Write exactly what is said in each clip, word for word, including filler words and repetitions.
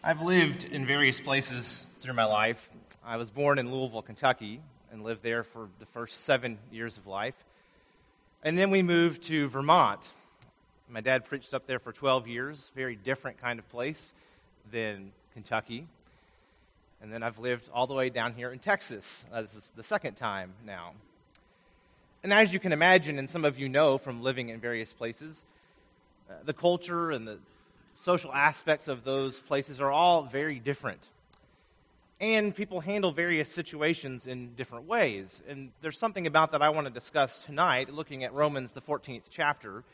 I've lived in various places through my life. I was born in Louisville, Kentucky, and lived there for the first seven years of life. And then we moved to Vermont. My dad preached up there for twelve years, very different kind of place than Kentucky. And then I've lived all the way down here in Texas. Uh, this is the second time now. And as you can imagine, and some of you know from living in various places, uh, the culture and the social aspects of those places are all very different. And people handle various situations in different ways. And there's something about that I want to discuss tonight, looking at Romans, the fourteenth chapter,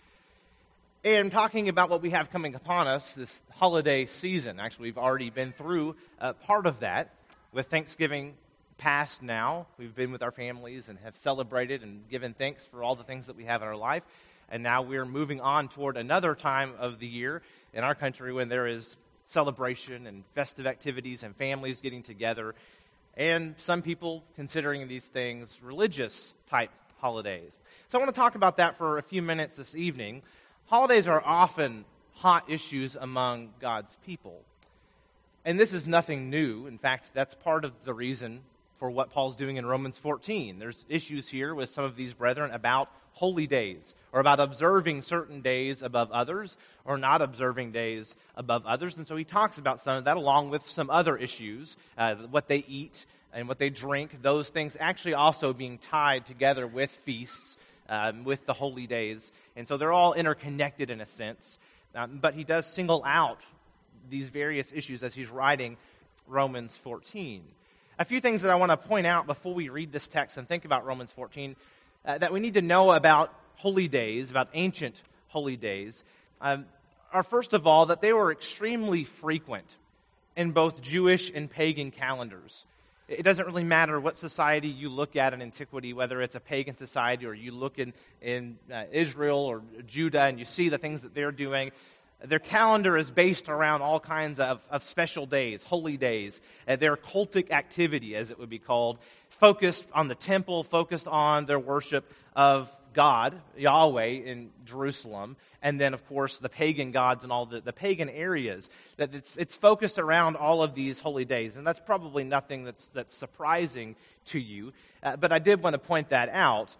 and talking about what we have coming upon us this holiday season. Actually, we've already been through uh, part of that with Thanksgiving past now. We've been with our families and have celebrated and given thanks for all the things that we have in our life. And now we're moving on toward another time of the year in our country when there is celebration and festive activities and families getting together, and some people considering these things religious-type holidays. So I want to talk about that for a few minutes this evening. Holidays are often hot issues among God's people. And this is nothing new. In fact, that's part of the reason for what Paul's doing in Romans fourteen. There's issues here with some of these brethren about holy days, or about observing certain days above others, or not observing days above others. And so he talks about some of that, along with some other issues, uh, what they eat and what they drink, those things actually also being tied together with feasts, um, with the holy days. And so they're all interconnected in a sense. Um, but he does single out these various issues as he's writing Romans fourteen. A few things that I want to point out before we read this text and think about Romans fourteen uh, that we need to know about holy days, about ancient holy days, um, are first of all that they were extremely frequent in both Jewish and pagan calendars. It doesn't really matter what society you look at in antiquity, whether it's a pagan society or you look in, in uh, Israel or Judah and you see the things that they're doing. Their calendar is based around all kinds of, of special days, holy days. Uh, their cultic activity, as it would be called, focused on the temple, focused on their worship of God, Yahweh, in Jerusalem, and then, of course, the pagan gods and all the, the pagan areas. That it's, it's focused around all of these holy days, and that's probably nothing that's, that's surprising to you. Uh, but I did want to point that out.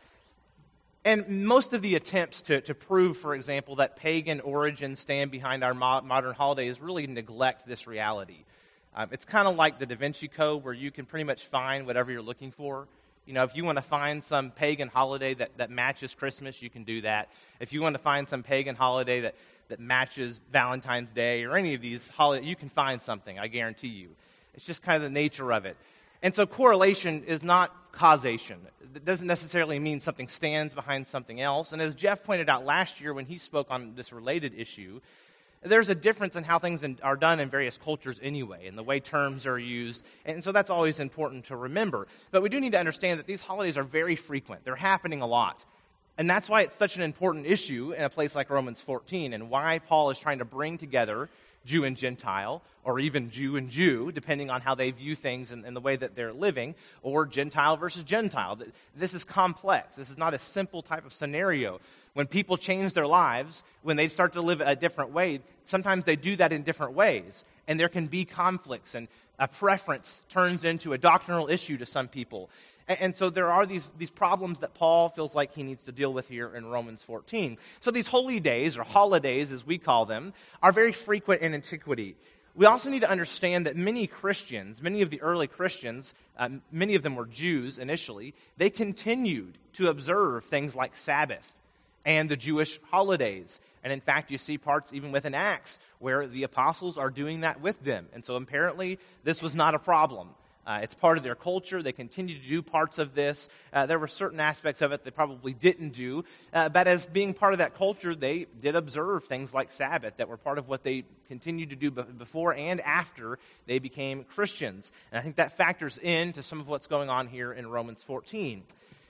And most of the attempts to, to prove, for example, that pagan origins stand behind our mo- modern holidays really neglect this reality. Um, it's kind of like the Da Vinci Code, where you can pretty much find whatever you're looking for. You know, if you want to find some pagan holiday that, that matches Christmas, you can do that. If you want to find some pagan holiday that, that matches Valentine's Day or any of these holidays, you can find something, I guarantee you. It's just kind of the nature of it. And so correlation is not causation. It doesn't necessarily mean something stands behind something else. And as Jeff pointed out last year when he spoke on this related issue, there's a difference in how things in, are done in various cultures anyway, and the way terms are used. And so that's always important to remember. But we do need to understand that these holidays are very frequent. They're happening a lot. And that's why it's such an important issue in a place like Romans fourteen, and why Paul is trying to bring together Jew and Gentile, or even Jew and Jew, depending on how they view things and, and the way that they're living, or Gentile versus Gentile. This is complex. This is not a simple type of scenario. When people change their lives, when they start to live a different way, sometimes they do that in different ways, and there can be conflicts, and a preference turns into a doctrinal issue to some people. And so there are these, these problems that Paul feels like he needs to deal with here in Romans fourteen. So these holy days, or holidays as we call them, are very frequent in antiquity. We also need to understand that many Christians, many of the early Christians, uh, many of them were Jews initially, they continued to observe things like Sabbath and the Jewish holidays. And in fact, you see parts even within Acts where the apostles are doing that with them. And so apparently this was not a problem. Uh, it's part of their culture. They continue to do parts of this. Uh, there were certain aspects of it they probably didn't do. Uh, but as being part of that culture, they did observe things like Sabbath that were part of what they continued to do b- before and after they became Christians. And I think that factors into some of what's going on here in Romans fourteen.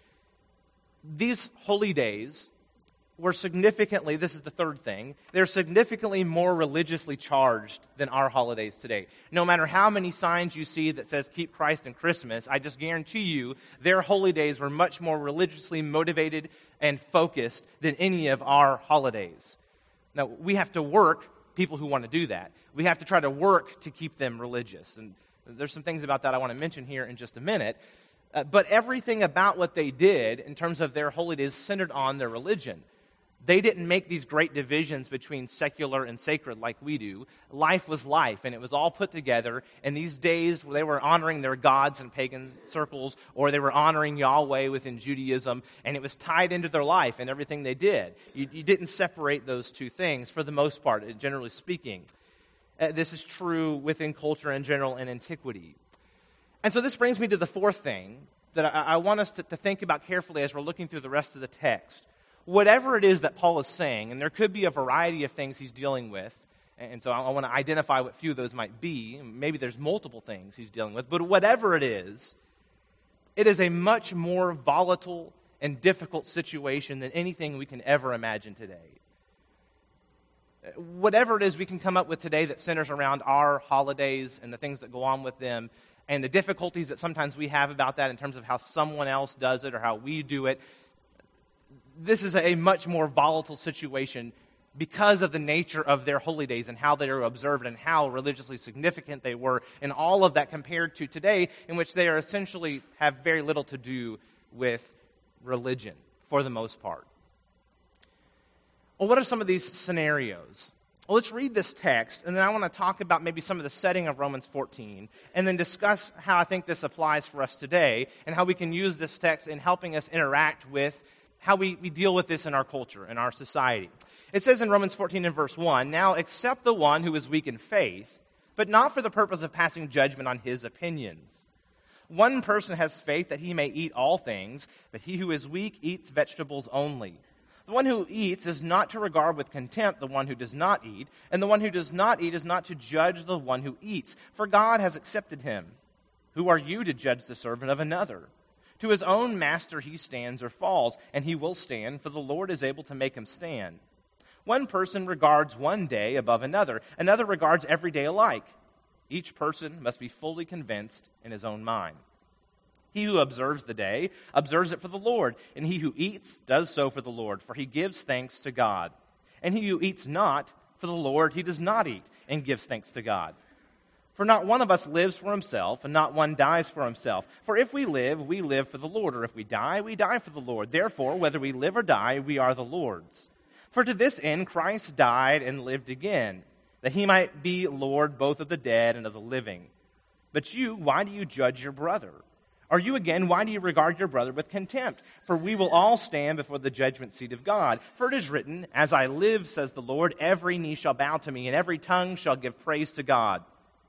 These holy days were significantly, this is the third thing, they're significantly more religiously charged than our holidays today. No matter how many signs you see that says keep Christ in Christmas, I just guarantee you their holy days were much more religiously motivated and focused than any of our holidays. Now, we have to work people who want to do that. We have to try to work to keep them religious. And there's some things about that I want to mention here in just a minute. Uh, but everything about what they did in terms of their holy days centered on their religion. They didn't make these great divisions between secular and sacred like we do. Life was life, and it was all put together. And these days, they were honoring their gods in pagan circles, or they were honoring Yahweh within Judaism, and it was tied into their life and everything they did. You, you didn't separate those two things for the most part, generally speaking. Uh, this is true within culture in general and antiquity. And so this brings me to the fourth thing that I, I want us to, to think about carefully as we're looking through the rest of the text. Whatever it is that Paul is saying, and there could be a variety of things he's dealing with, and so I, I want to identify what few of those might be. Maybe there's multiple things he's dealing with, but whatever it is, it is a much more volatile and difficult situation than anything we can ever imagine today. Whatever it is we can come up with today that centers around our holidays and the things that go on with them, and the difficulties that sometimes we have about that in terms of how someone else does it or how we do it, this is a much more volatile situation because of the nature of their holy days and how they are observed and how religiously significant they were, and all of that compared to today, in which they are essentially have very little to do with religion for the most part. Well, what are some of these scenarios? Well, let's read this text, and then I want to talk about maybe some of the setting of Romans fourteen, and then discuss how I think this applies for us today, and how we can use this text in helping us interact with how we, we deal with this in our culture, in our society. It says in Romans fourteen and verse one, "Now accept the one who is weak in faith, but not for the purpose of passing judgment on his opinions. One person has faith that he may eat all things, but he who is weak eats vegetables only. The one who eats is not to regard with contempt the one who does not eat, and the one who does not eat is not to judge the one who eats, for God has accepted him. Who are you to judge the servant of another? To his own master he stands or falls, and he will stand, for the Lord is able to make him stand. One person regards one day above another, another regards every day alike. Each person must be fully convinced in his own mind. He who observes the day observes it for the Lord, and he who eats does so for the Lord, for he gives thanks to God. And he who eats not for the Lord, he does not eat, and gives thanks to God. For not one of us lives for himself, and not one dies for himself. For if we live, we live for the Lord, or if we die, we die for the Lord. Therefore, whether we live or die, we are the Lord's. For to this end Christ died and lived again, that he might be Lord both of the dead and of the living. But you, why do you judge your brother? Or you again, why do you regard your brother with contempt? For we will all stand before the judgment seat of God. For it is written, As I live, says the Lord, every knee shall bow to me, and every tongue shall give praise to God.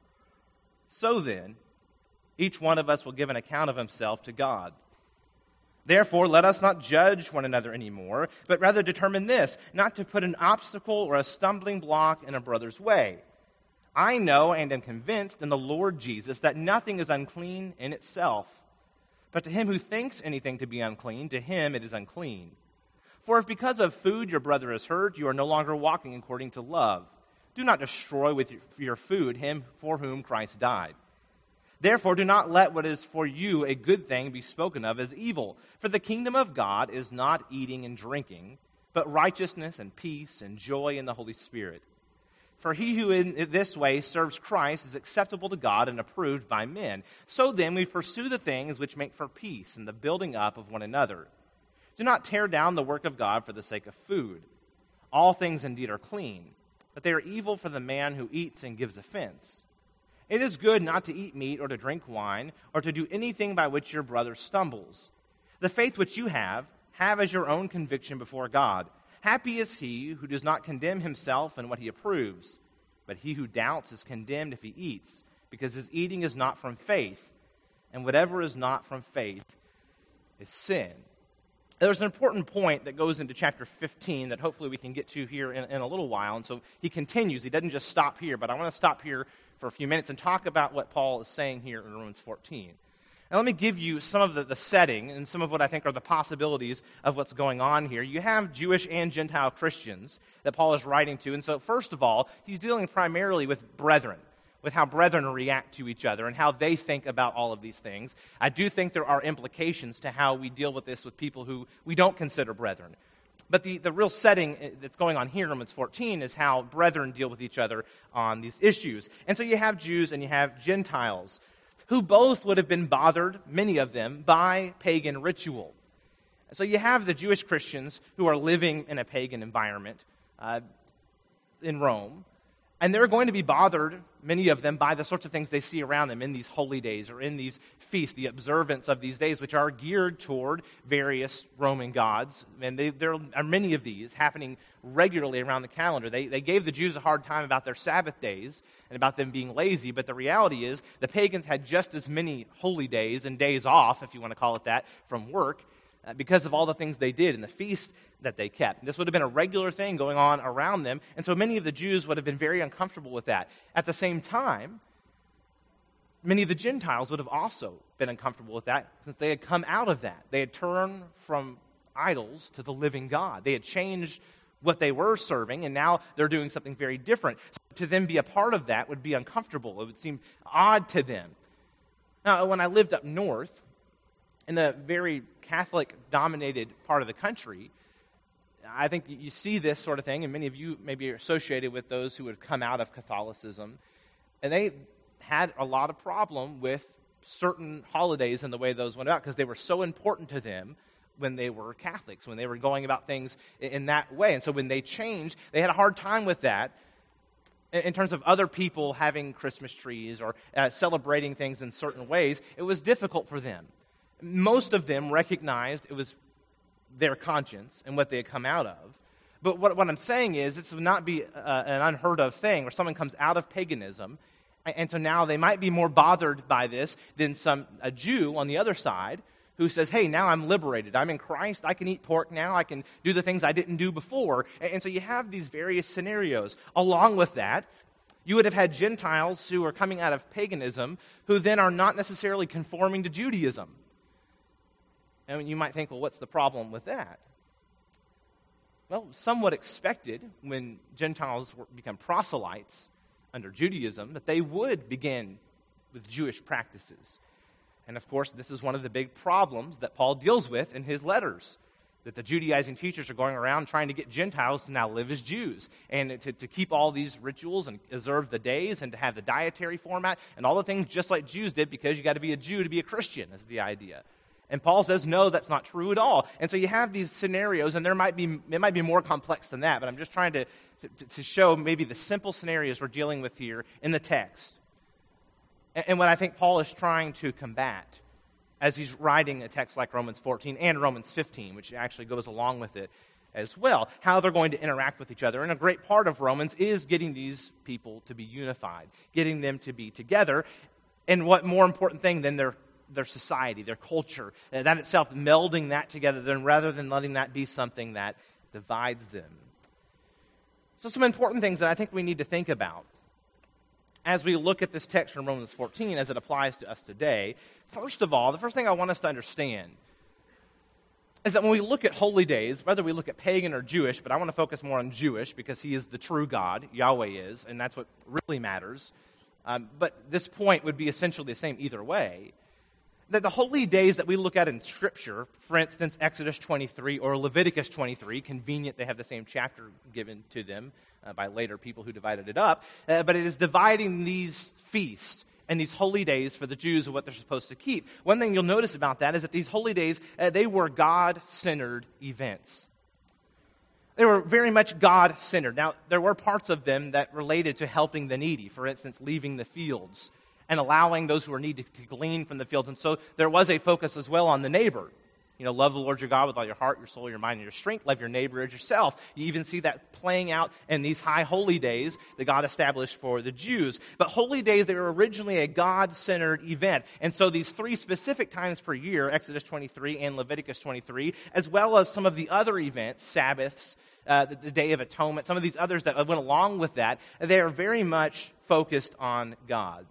So then, each one of us will give an account of himself to God. Therefore, let us not judge one another anymore, but rather determine this, not to put an obstacle or a stumbling block in a brother's way. I know and am convinced in the Lord Jesus that nothing is unclean in itself. But to him who thinks anything to be unclean, to him it is unclean. For if because of food your brother is hurt, you are no longer walking according to love. Do not destroy with your food him for whom Christ died. Therefore, do not let what is for you a good thing be spoken of as evil. For the kingdom of God is not eating and drinking, but righteousness and peace and joy in the Holy Spirit. For he who in this way serves Christ is acceptable to God and approved by men. So then we pursue the things which make for peace and the building up of one another. Do not tear down the work of God for the sake of food. All things indeed are clean, but they are evil for the man who eats and gives offense. It is good not to eat meat or to drink wine or to do anything by which your brother stumbles. The faith which you have, have as your own conviction before God. Happy is he who does not condemn himself in what he approves, but he who doubts is condemned if he eats, because his eating is not from faith, and whatever is not from faith is sin. There's an important point that goes into chapter fifteen that hopefully we can get to here in, in a little while, and so he continues. He doesn't just stop here, but I want to stop here for a few minutes and talk about what Paul is saying here in Romans fourteen. Now, let me give you some of the, the setting and some of what I think are the possibilities of what's going on here. You have Jewish and Gentile Christians that Paul is writing to. And so, first of all, he's dealing primarily with brethren, with how brethren react to each other and how they think about all of these things. I do think there are implications to how we deal with this with people who we don't consider brethren. But the, the real setting that's going on here in Romans fourteen is how brethren deal with each other on these issues. And so you have Jews and you have Gentiles, who both would have been bothered, many of them, by pagan ritual. So you have the Jewish Christians who are living in a pagan environment uh, in Rome, and they're going to be bothered, many of them, by the sorts of things they see around them in these holy days or in these feasts, the observance of these days, which are geared toward various Roman gods. And they, there are many of these happening regularly around the calendar. They, they gave the Jews a hard time about their Sabbath days and about them being lazy, but the reality is the pagans had just as many holy days and days off, if you want to call it that, from work, uh, because of all the things they did and the feasts that they kept. This would have been a regular thing going on around them, and so many of the Jews would have been very uncomfortable with that. At the same time, many of the Gentiles would have also been uncomfortable with that since they had come out of that. They had turned from idols to the living God. They had changed what they were serving, and now they're doing something very different. So to them be a part of that would be uncomfortable. It would seem odd to them. Now, when I lived up north, in a very Catholic-dominated part of the country, I think you see this sort of thing, and many of you maybe are associated with those who had come out of Catholicism, and they had a lot of problem with certain holidays and the way those went out because they were so important to them when they were Catholics, when they were going about things in that way. And so when they changed, they had a hard time with that in terms of other people having Christmas trees or uh, celebrating things in certain ways. It was difficult for them. Most of them recognized it was their conscience and what they had come out of. But what, what I'm saying is this would not be uh, an unheard of thing where someone comes out of paganism, and so now they might be more bothered by this than some a Jew on the other side who says, hey, now I'm liberated. I'm in Christ. I can eat pork now. I can do the things I didn't do before. And, and so you have these various scenarios. Along with that, you would have had Gentiles who are coming out of paganism who then are not necessarily conforming to Judaism. And you might think, well, what's the problem with that? Well, somewhat expected when Gentiles were, become proselytes under Judaism, that they would begin with Jewish practices. And of course, this is one of the big problems that Paul deals with in his letters, that the Judaizing teachers are going around trying to get Gentiles to now live as Jews, and to, to keep all these rituals and observe the days and to have the dietary format and all the things just like Jews did, because you got to be a Jew to be a Christian, is the idea. And Paul says, no, that's not true at all. And so you have these scenarios, and there might be it might be more complex than that, but I'm just trying to, to, to show maybe the simple scenarios we're dealing with here in the text. And, and what I think Paul is trying to combat as he's writing a text like Romans fourteen and Romans fifteen, which actually goes along with it as well, how they're going to interact with each other. And a great part of Romans is getting these people to be unified, getting them to be together. And what more important thing than their their society, their culture, and that itself, melding that together, then rather than letting that be something that divides them. So some important things that I think we need to think about as we look at this text from Romans fourteen as it applies to us today. First of all, the first thing I want us to understand is that when we look at holy days, whether we look at pagan or Jewish, but I want to focus more on Jewish because he is the true God, Yahweh is, and that's what really matters. Um, but this point would be essentially the same either way. That the holy days that we look at in Scripture, for instance, Exodus twenty-three or Leviticus twenty-three, convenient they have the same chapter given to them uh, by later people who divided it up, uh, but it is dividing these feasts and these holy days for the Jews of what they're supposed to keep. One thing you'll notice about that is that these holy days, uh, they were God-centered events. They were very much God-centered. Now, there were parts of them that related to helping the needy, for instance, leaving the fields and allowing those who are needy to glean from the fields. And so there was a focus as well on the neighbor. You know, love the Lord your God with all your heart, your soul, your mind, and your strength. Love your neighbor as yourself. You even see that playing out in these high holy days that God established for the Jews. But holy days, they were originally a God-centered event. And so these three specific times per year, Exodus twenty-three and Leviticus twenty-three, as well as some of the other events, Sabbaths, uh, the, the Day of Atonement, some of these others that went along with that, they are very much focused on God.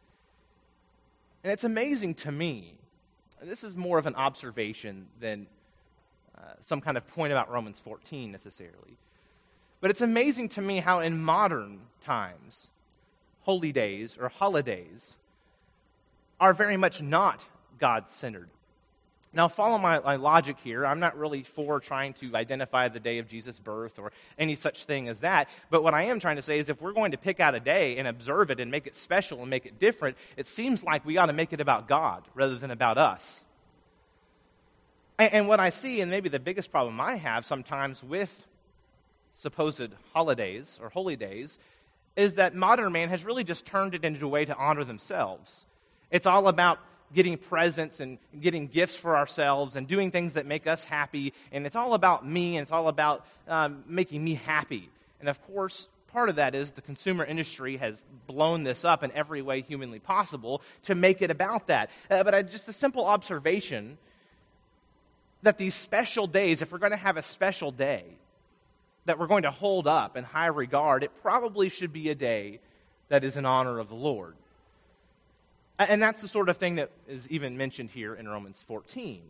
And it's amazing to me, this is more of an observation than uh, some kind of point about Romans fourteen necessarily, but it's amazing to me how in modern times, holy days or holidays are very much not God-centered. Now, follow my, my logic here. I'm not really for trying to identify the day of Jesus' birth or any such thing as that. But what I am trying to say is if we're going to pick out a day and observe it and make it special and make it different, it seems like we ought to make it about God rather than about us. And, and what I see, and maybe the biggest problem I have sometimes with supposed holidays or holy days, is that modern man has really just turned it into a way to honor themselves. It's all about getting presents and getting gifts for ourselves and doing things that make us happy. And it's all about me, and it's all about um, making me happy. And of course, part of that is the consumer industry has blown this up in every way humanly possible to make it about that. Uh, but I, just a simple observation that these special days, if we're going to have a special day that we're going to hold up in high regard, it probably should be a day that is in honor of the Lord. And that's the sort of thing that is even mentioned here in Romans fourteen.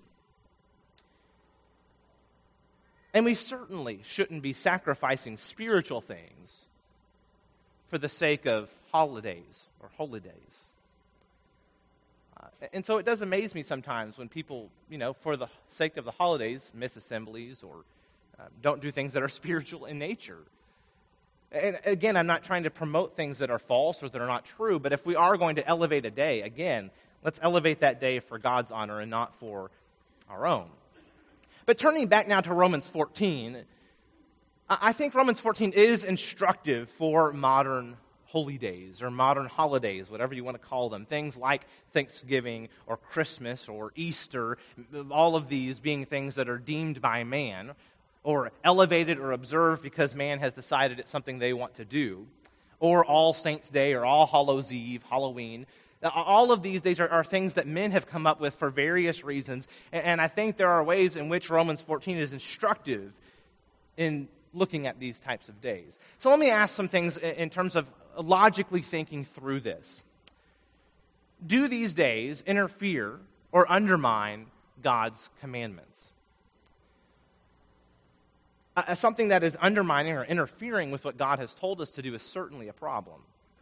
And we certainly shouldn't be sacrificing spiritual things for the sake of holidays or holy days. Uh, and so it does amaze me sometimes when people, you know, for the sake of the holidays, miss assemblies or uh, don't do things that are spiritual in nature. And again, I'm not trying to promote things that are false or that are not true, but if we are going to elevate a day, again, let's elevate that day for God's honor and not for our own. But turning back now to Romans fourteen, I think Romans fourteen is instructive for modern holy days or modern holidays, whatever you want to call them. Things like Thanksgiving or Christmas or Easter, all of these being things that are deemed by man or elevated or observed because man has decided it's something they want to do, or All Saints' Day or All Hallows' Eve, Halloween. All of these days are, are things that men have come up with for various reasons, and, and I think there are ways in which Romans fourteen is instructive in looking at these types of days. So let me ask some things in, in terms of logically thinking through this. Do these days interfere or undermine God's commandments? Uh, something that is undermining or interfering with what God has told us to do is certainly a problem.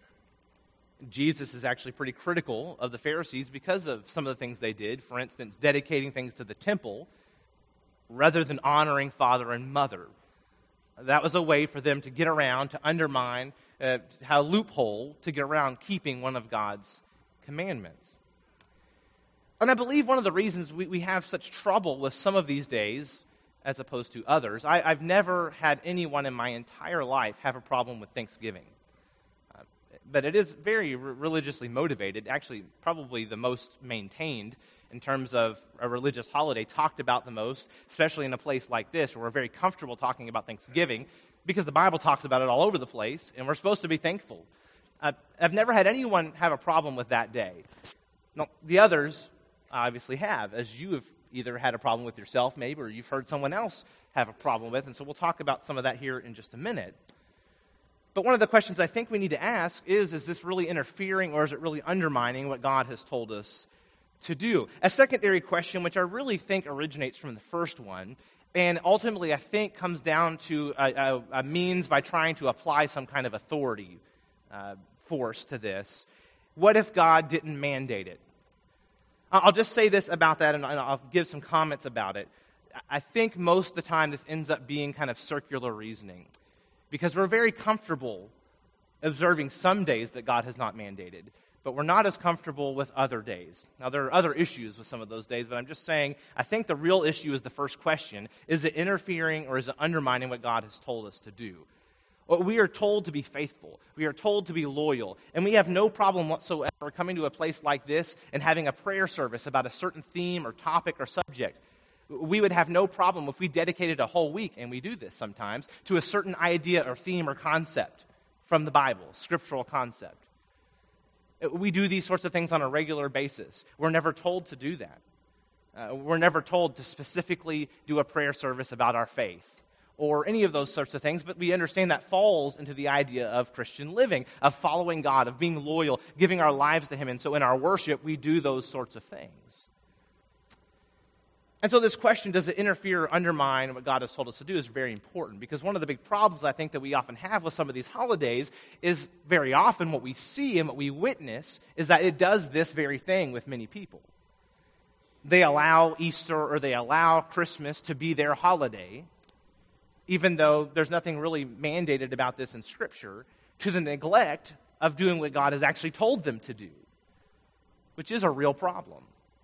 Jesus is actually pretty critical of the Pharisees because of some of the things they did. For instance, dedicating things to the temple rather than honoring father and mother. That was a way for them to get around, to undermine, uh, how a loophole to get around keeping one of God's commandments. And I believe one of the reasons we, we have such trouble with some of these days as opposed to others, I, I've never had anyone in my entire life have a problem with Thanksgiving. Uh, but it is very re- religiously motivated, actually probably the most maintained in terms of a religious holiday, talked about the most, especially in a place like this where we're very comfortable talking about Thanksgiving because the Bible talks about it all over the place, and we're supposed to be thankful. Uh, I've never had anyone have a problem with that day. Now, the others obviously have, as you have either had a problem with yourself maybe, or you've heard someone else have a problem with, and so we'll talk about some of that here in just a minute. But one of the questions I think we need to ask is, is this really interfering or is it really undermining what God has told us to do? A secondary question, which I really think originates from the first one, and ultimately I think comes down to a, a, a means by trying to apply some kind of authority uh, force to this. What if God didn't mandate it? I'll just say this about that, and I'll give some comments about it. I think most of the time this ends up being kind of circular reasoning, because we're very comfortable observing some days that God has not mandated, but we're not as comfortable with other days. Now, there are other issues with some of those days, but I'm just saying I think the real issue is the first question. Is it interfering or is it undermining what God has told us to do? We are told to be faithful. We are told to be loyal. And we have no problem whatsoever coming to a place like this and having a prayer service about a certain theme or topic or subject. We would have no problem if we dedicated a whole week, and we do this sometimes, to a certain idea or theme or concept from the Bible, scriptural concept. We do these sorts of things on a regular basis. We're never told to do that. Uh, we're never told to specifically do a prayer service about our faith or any of those sorts of things, but we understand that falls into the idea of Christian living, of following God, of being loyal, giving our lives to Him. And so in our worship, we do those sorts of things. And so this question, does it interfere or undermine what God has told us to do, is very important, because one of the big problems I think that we often have with some of these holidays is very often what we see and what we witness is that it does this very thing with many people. they allow Easter or they allow Christmas to be their holiday, even though there's nothing really mandated about this in Scripture, to the neglect of doing what God has actually told them to do, which is a real problem.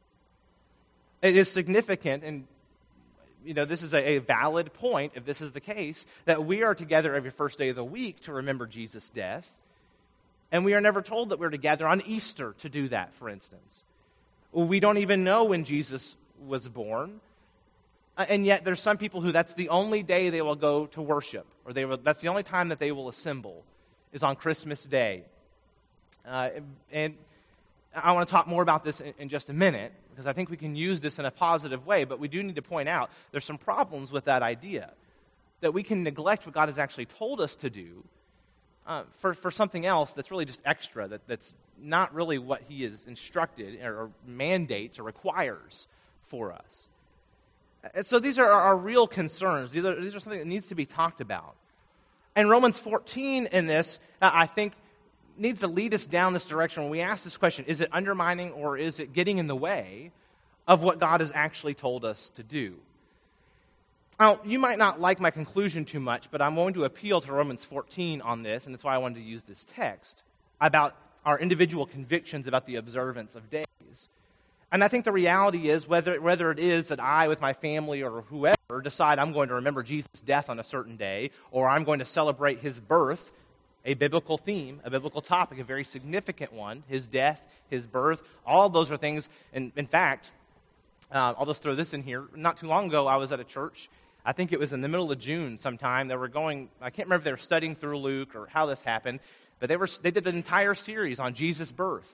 It is significant, and you know, this is a, a valid point, if this is the case, that we are together every first day of the week to remember Jesus' death, and we are never told that we're together on Easter to do that, for instance. We don't even know when Jesus was born, and yet there's some people who that's the only day they will go to worship, or they will, that's the only time that they will assemble, is on Christmas Day. Uh, and I want to talk more about this in, in just a minute, because I think we can use this in a positive way, but we do need to point out there's some problems with that idea, that we can neglect what God has actually told us to do uh, for, for something else that's really just extra, that, that's not really what he has instructed or, or mandates or requires for us. And so these are our real concerns. These are, these are something that needs to be talked about. And Romans fourteen in this, uh, I think, needs to lead us down this direction when we ask this question, is it undermining or is it getting in the way of what God has actually told us to do? Now, you might not like my conclusion too much, but I'm going to appeal to Romans fourteen on this, and that's why I wanted to use this text about our individual convictions about the observance of days. And I think the reality is, whether, whether it is that I, with my family or whoever, decide I'm going to remember Jesus' death on a certain day, or I'm going to celebrate his birth, a biblical theme, a biblical topic, a very significant one, his death, his birth, all of those are things, and in fact, uh, I'll just throw this in here. Not too long ago, I was at a church, I think it was in the middle of June sometime, they were going, I can't remember if they were studying through Luke or how this happened, but they were they did an entire series on Jesus' birth.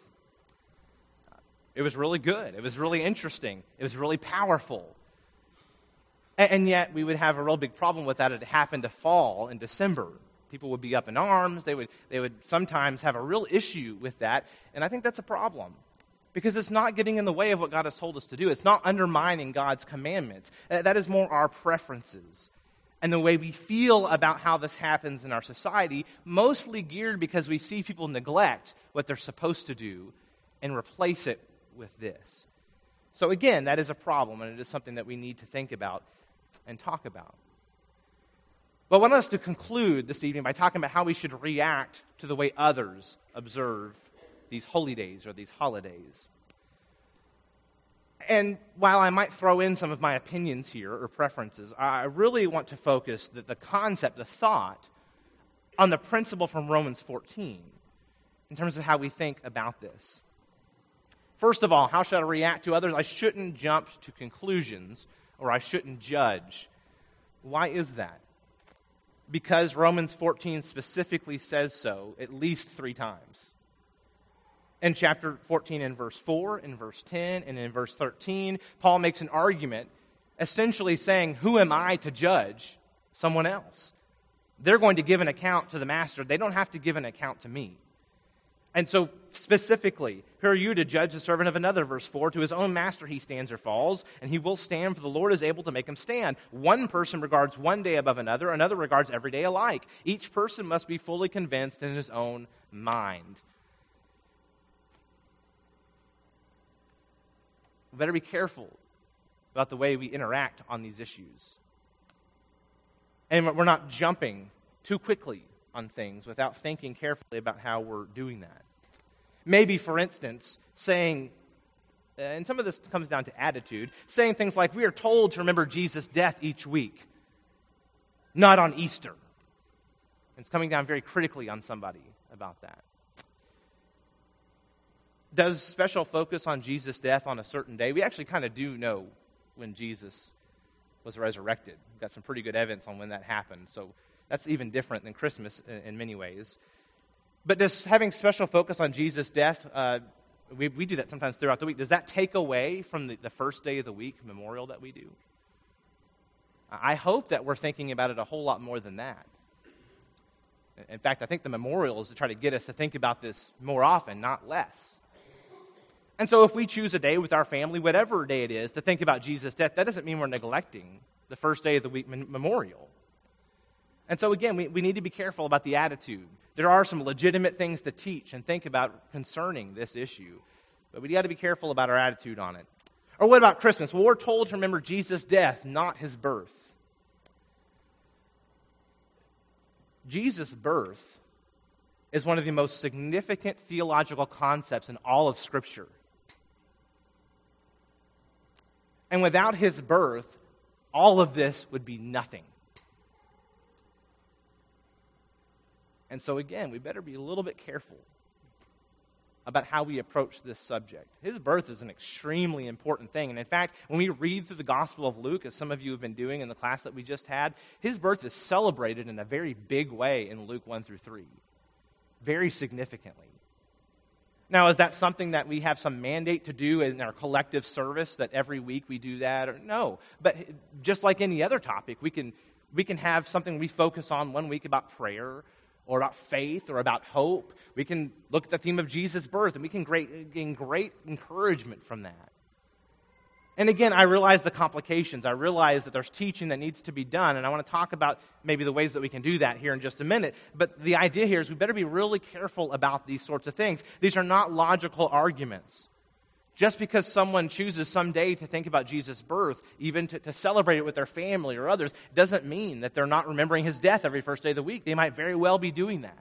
It was really good. It was really interesting. It was really powerful. And, and yet, we would have a real big problem with that. It happened to fall in December. People would be up in arms. They would, they would sometimes have a real issue with that. And I think that's a problem, because it's not getting in the way of what God has told us to do. It's not undermining God's commandments. That is more our preferences and the way we feel about how this happens in our society, mostly geared because we see people neglect what they're supposed to do and replace it with this. So again, that is a problem, and it is something that we need to think about and talk about. But I want us to conclude this evening by talking about how we should react to the way others observe these holy days or these holidays. And while I might throw in some of my opinions here or preferences, I really want to focus the, the concept, the thought, on the principle from Romans fourteen in terms of how we think about this. First of all, how should I react to others? I shouldn't jump to conclusions, or I shouldn't judge. Why is that? Because Romans fourteen specifically says so at least three times. In chapter fourteen, in verse four, in verse ten, and in verse thirteen, Paul makes an argument essentially saying, who am I to judge someone else? They're going to give an account to the master. They don't have to give an account to me. And so specifically, who are you to judge the servant of another? Verse four, to his own master he stands or falls, and he will stand, for the Lord is able to make him stand. One person regards one day above another, another regards every day alike. Each person must be fully convinced in his own mind. We better be careful about the way we interact on these issues. And we're not jumping too quickly on things without thinking carefully about how we're doing that. Maybe, for instance, saying, and some of this comes down to attitude, saying things like, we are told to remember Jesus' death each week, not on Easter. It's coming down very critically on somebody about that. Does special focus on Jesus' death on a certain day? We actually kind of do know when Jesus was resurrected. We've got some pretty good evidence on when that happened, so that's even different than Christmas in, in many ways. But does having special focus on Jesus' death, uh, we, we do that sometimes throughout the week, does that take away from the, the first day of the week memorial that we do? I hope that we're thinking about it a whole lot more than that. In fact, I think the memorial is to try to get us to think about this more often, not less. And so if we choose a day with our family, whatever day it is, to think about Jesus' death, that doesn't mean we're neglecting the first day of the week memorial. And so again, we, we need to be careful about the attitude. There are some legitimate things to teach and think about concerning this issue, but we got to be careful about our attitude on it. Or what about Christmas? Well, we're told to remember Jesus' death, not his birth. Jesus' birth is one of the most significant theological concepts in all of Scripture. And without his birth, all of this would be nothing. And so again, we better be a little bit careful about how we approach this subject. His birth is an extremely important thing. And in fact, when we read through the Gospel of Luke, as some of you have been doing in the class that we just had, his birth is celebrated in a very big way in Luke one through three. Very significantly. Now, is that something that we have some mandate to do in our collective service, that every week we do that? Or, no. But just like any other topic, we can, we can have something we focus on one week about prayer, or about faith, or about hope. We can look at the theme of Jesus' birth, and we can great, gain great encouragement from that. And again, I realize the complications. I realize that there's teaching that needs to be done, and I want to talk about maybe the ways that we can do that here in just a minute. But the idea here is we better be really careful about these sorts of things. These are not logical arguments. Just because someone chooses someday to think about Jesus' birth, even to, to celebrate it with their family or others, doesn't mean that they're not remembering his death every first day of the week. They might very well be doing that.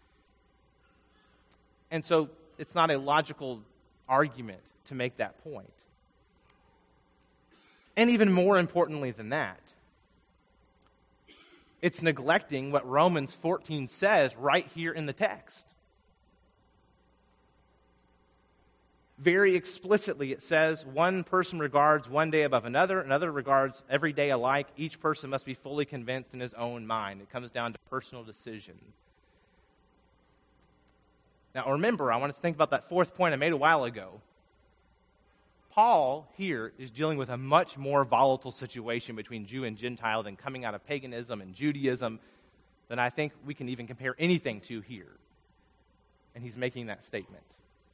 And so it's not a logical argument to make that point. And even more importantly than that, it's neglecting what Romans fourteen says right here in the text. Very explicitly, it says, one person regards one day above another, another regards every day alike. Each person must be fully convinced in his own mind. It comes down to personal decision. Now, remember, I want us to think about that fourth point I made a while ago. Paul here is dealing with a much more volatile situation between Jew and Gentile than coming out of paganism and Judaism than I think we can even compare anything to here. And he's making that statement.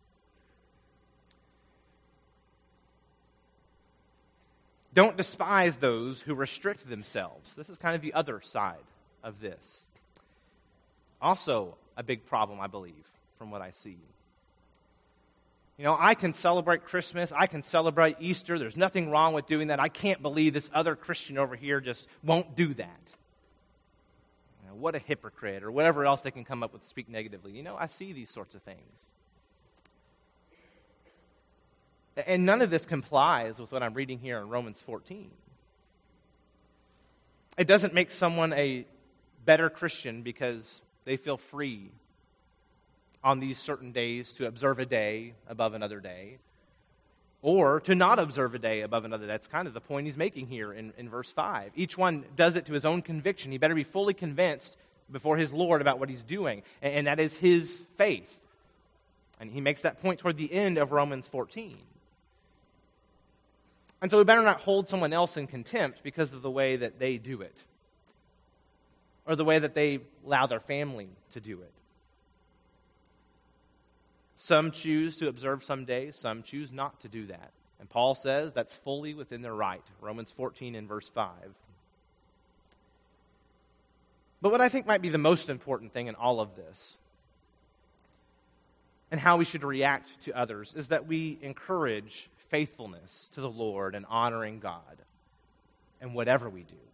Don't despise those who restrict themselves. This is kind of the other side of this. Also, a big problem, I believe, from what I see. You know, I can celebrate Christmas. I can celebrate Easter. There's nothing wrong with doing that. I can't believe this other Christian over here just won't do that. You know, what a hypocrite, or whatever else they can come up with to speak negatively. You know, I see these sorts of things. And none of this complies with what I'm reading here in Romans fourteen. It doesn't make someone a better Christian because they feel free on these certain days to observe a day above another day, or to not observe a day above another. That's kind of the point he's making here in, in verse five. Each one does it to his own conviction. He better be fully convinced before his Lord about what he's doing, and, and that is his faith. And he makes that point toward the end of Romans fourteen. And so we better not hold someone else in contempt because of the way that they do it, or the way that they allow their family to do it. Some choose to observe some days, some choose not to do that. And Paul says that's fully within their right. Romans fourteen and verse five. But what I think might be the most important thing in all of this, and how we should react to others, is that we encourage faithfulness to the Lord and honoring God in whatever we do.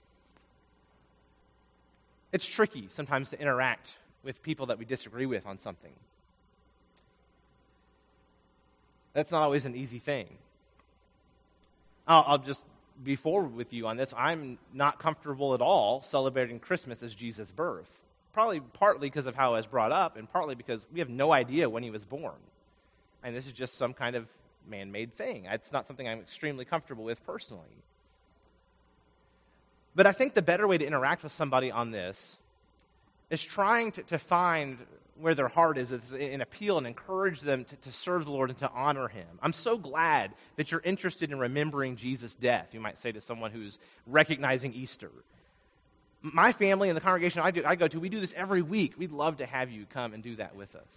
It's tricky sometimes to interact with people that we disagree with on something. That's not always an easy thing. I'll, I'll just be forward with you on this. I'm not comfortable at all celebrating Christmas as Jesus' birth. Probably partly because of how I was brought up, and partly because we have no idea when he was born. And this is just some kind of man-made thing. It's not something I'm extremely comfortable with personally. But I think the better way to interact with somebody on this is trying to, to find where their heart is, is an appeal and encourage them to, to serve the Lord and to honor him. I'm so glad that you're interested in remembering Jesus' death, you might say to someone who's recognizing Easter. My family and the congregation I, do, I go to, we do this every week. We'd love to have you come and do that with us.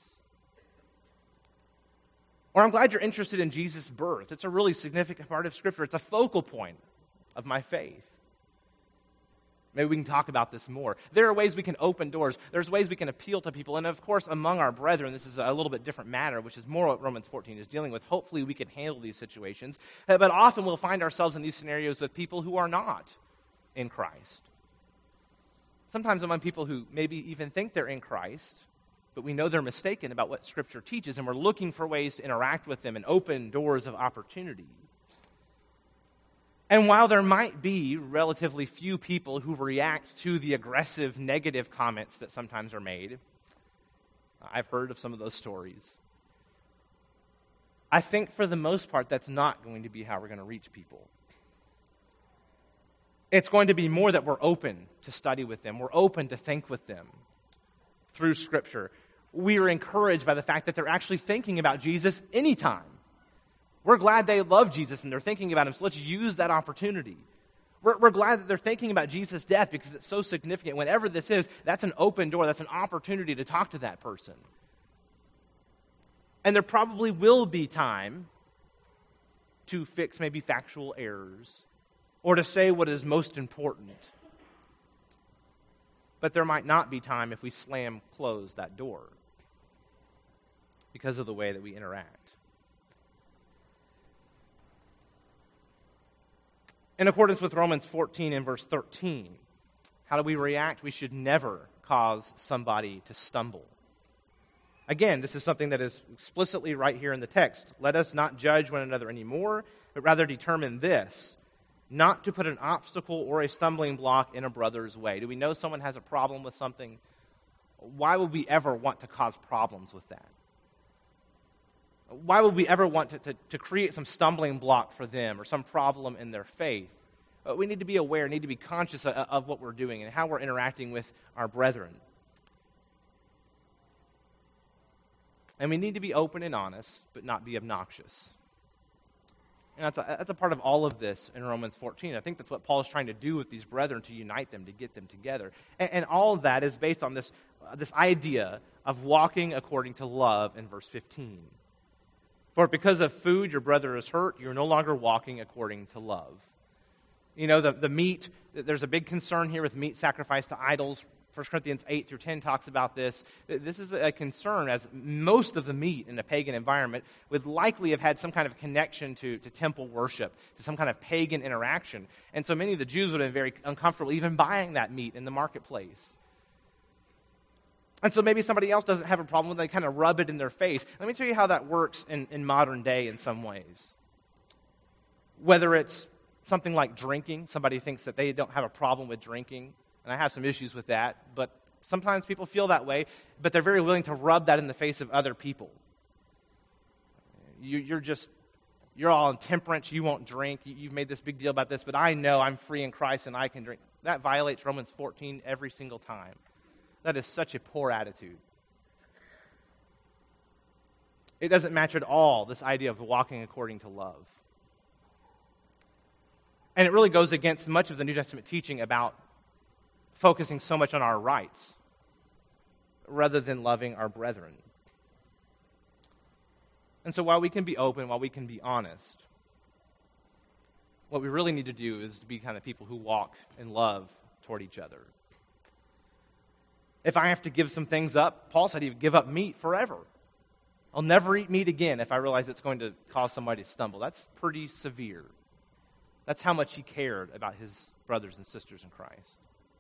Or I'm glad you're interested in Jesus' birth. It's a really significant part of Scripture. It's a focal point of my faith. Maybe we can talk about this more. There are ways we can open doors. There's ways we can appeal to people. And of course, among our brethren, this is a little bit different matter, which is more what Romans fourteen is dealing with. Hopefully we can handle these situations. Uh, But often we'll find ourselves in these scenarios with people who are not in Christ. Sometimes among people who maybe even think they're in Christ, but we know they're mistaken about what Scripture teaches, and we're looking for ways to interact with them and open doors of opportunity. And while there might be relatively few people who react to the aggressive, negative comments that sometimes are made, I've heard of some of those stories, I think for the most part that's not going to be how we're going to reach people. It's going to be more that we're open to study with them. We're open to think with them through Scripture. We are encouraged by the fact that they're actually thinking about Jesus anytime. We're glad they love Jesus and they're thinking about him, so let's use that opportunity. We're, we're glad that they're thinking about Jesus' death because it's so significant. Whenever this is, that's an open door. That's an opportunity to talk to that person. And there probably will be time to fix maybe factual errors or to say what is most important. But there might not be time if we slam close that door because of the way that we interact. In accordance with Romans fourteen and verse thirteen, how do we react? We should never cause somebody to stumble. Again, this is something that is explicitly right here in the text. Let us not judge one another anymore, but rather determine this, not to put an obstacle or a stumbling block in a brother's way. Do we know someone has a problem with something? Why would we ever want to cause problems with that? Why would we ever want to, to, to create some stumbling block for them or some problem in their faith? Uh, we need to be aware, need to be conscious of, of what we're doing and how we're interacting with our brethren. And we need to be open and honest, but not be obnoxious. And that's a, that's a part of all of this in Romans fourteen. I think that's what Paul is trying to do with these brethren, to unite them, to get them together. And, and all of that is based on this, uh, this idea of walking according to love in verse fifteen. For because of food your brother is hurt, you're no longer walking according to love. You know, the, the meat, there's a big concern here with meat sacrificed to idols. First Corinthians eight through ten talks about this. This is a concern, as most of the meat in a pagan environment would likely have had some kind of connection to, to temple worship, to some kind of pagan interaction. And so many of the Jews would have been very uncomfortable even buying that meat in the marketplace. And so maybe somebody else doesn't have a problem with it, they kind of rub it in their face. Let me tell you how that works in, in modern day in some ways. Whether it's something like drinking, somebody thinks that they don't have a problem with drinking, and I have some issues with that, but sometimes people feel that way, but they're very willing to rub that in the face of other people. You, you're just, you're all in temperance, you won't drink, you've made this big deal about this, but I know I'm free in Christ and I can drink. That violates Romans fourteen every single time. That is such a poor attitude. It doesn't match at all this idea of walking according to love. And it really goes against much of the New Testament teaching about focusing so much on our rights rather than loving our brethren. And so while we can be open, while we can be honest, what we really need to do is to be kind of people who walk in love toward each other. If I have to give some things up, Paul said he would give up meat forever. I'll never eat meat again if I realize it's going to cause somebody to stumble. That's pretty severe. That's how much he cared about his brothers and sisters in Christ.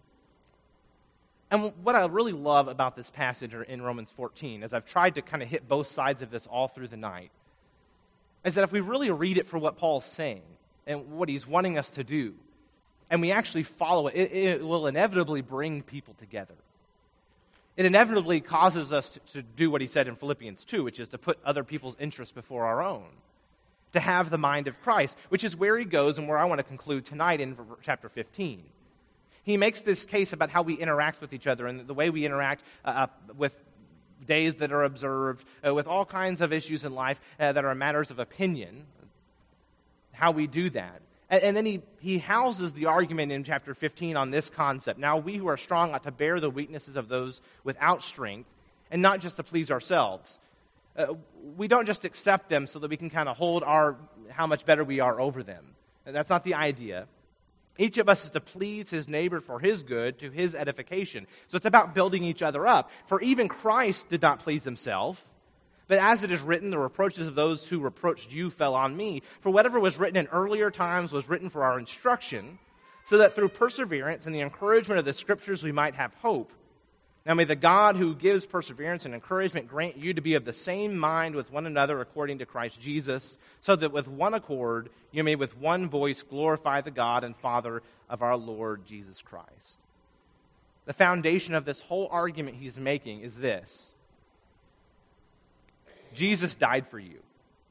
And what I really love about this passage in Romans fourteen, as I've tried to kind of hit both sides of this all through the night, is that if we really read it for what Paul's saying and what he's wanting us to do, and we actually follow it, it, it will inevitably bring people together. It inevitably causes us to, to do what he said in Philippians two, which is to put other people's interests before our own, to have the mind of Christ, which is where he goes and where I want to conclude tonight in chapter fifteen. He makes this case about how we interact with each other and the way we interact uh, with days that are observed, uh, with all kinds of issues in life uh, that are matters of opinion, how we do that. And, and then he, he houses the argument in chapter fifteen on this concept. Now we who are strong ought to bear the weaknesses of those without strength, and not just to please ourselves. Uh, we don't just accept them so that we can kind of hold our how much better we are over them. That's not the idea. Each of us is to please his neighbor for his good, to his edification. So it's about building each other up. For even Christ did not please himself. But as it is written, the reproaches of those who reproached you fell on me. For whatever was written in earlier times was written for our instruction, so that through perseverance and the encouragement of the Scriptures we might have hope. Now may the God who gives perseverance and encouragement grant you to be of the same mind with one another according to Christ Jesus, so that with one accord you may with one voice glorify the God and Father of our Lord Jesus Christ. The foundation of this whole argument he's making is this: Jesus died for you.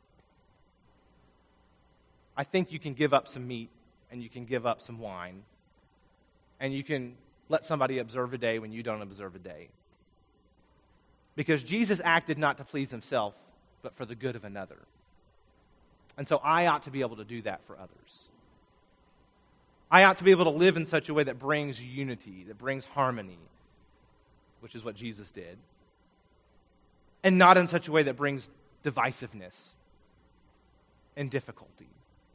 I think you can give up some meat and you can give up some wine, and you can let somebody observe a day when you don't observe a day. Because Jesus acted not to please himself, but for the good of another. And so I ought to be able to do that for others. I ought to be able to live in such a way that brings unity, that brings harmony, which is what Jesus did. And not in such a way that brings divisiveness and difficulty.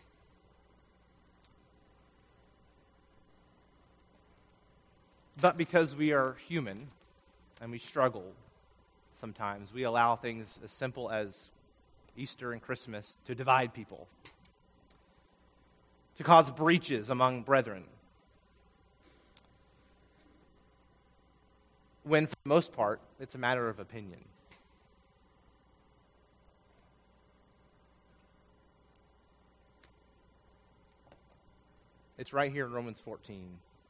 But because we are human and we struggle sometimes, we allow things as simple as Easter and Christmas to divide people, to cause breaches among brethren, when for the most part it's a matter of opinion. It's right here in Romans fourteen.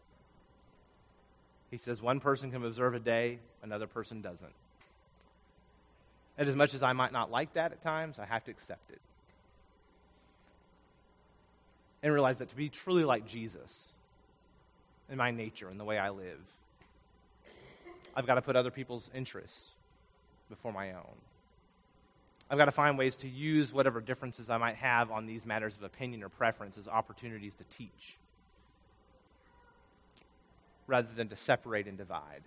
He says one person can observe a day, another person doesn't. And as much as I might not like that at times, I have to accept it. And realize that to be truly like Jesus in my nature and the way I live, I've got to put other people's interests before my own. I've got to find ways to use whatever differences I might have on these matters of opinion or preference as opportunities to teach, rather than to separate and divide.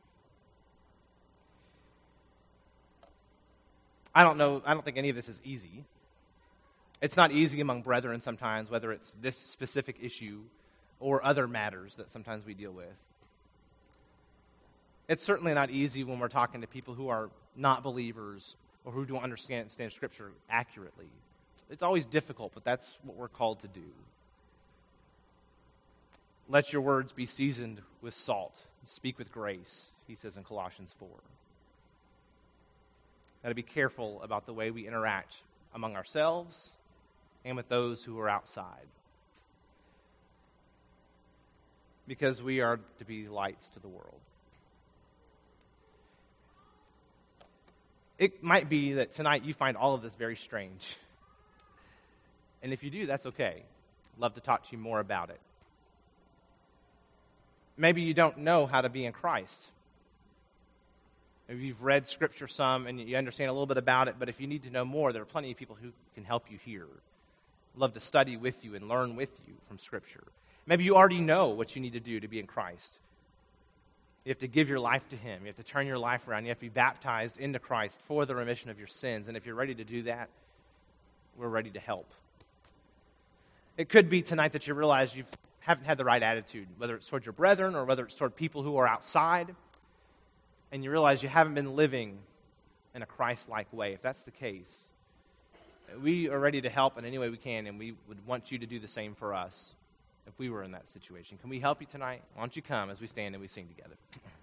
I don't know, I don't think any of this is easy. It's not easy among brethren sometimes, whether it's this specific issue or other matters that sometimes we deal with. It's certainly not easy when we're talking to people who are not believers or who don't understand, understand Scripture accurately. It's always difficult, but that's what we're called to do. Let your words be seasoned with salt. Speak with grace, he says in Colossians four. Got to be careful about the way we interact among ourselves and with those who are outside. Because we are to be lights to the world. It might be that tonight you find all of this very strange. And if you do, that's okay. I'd love to talk to you more about it. Maybe you don't know how to be in Christ. Maybe you've read Scripture some and you understand a little bit about it, but if you need to know more, there are plenty of people who can help you here. I'd love to study with you and learn with you from Scripture. Maybe you already know what you need to do to be in Christ. You have to give your life to him. You have to turn your life around. You have to be baptized into Christ for the remission of your sins. And if you're ready to do that, we're ready to help. It could be tonight that you realize you haven't had the right attitude, whether it's toward your brethren or whether it's toward people who are outside, and you realize you haven't been living in a Christ-like way. If that's the case, we are ready to help in any way we can, and we would want you to do the same for us if we were in that situation. Can we help you tonight? Why don't you come as we stand and we sing together?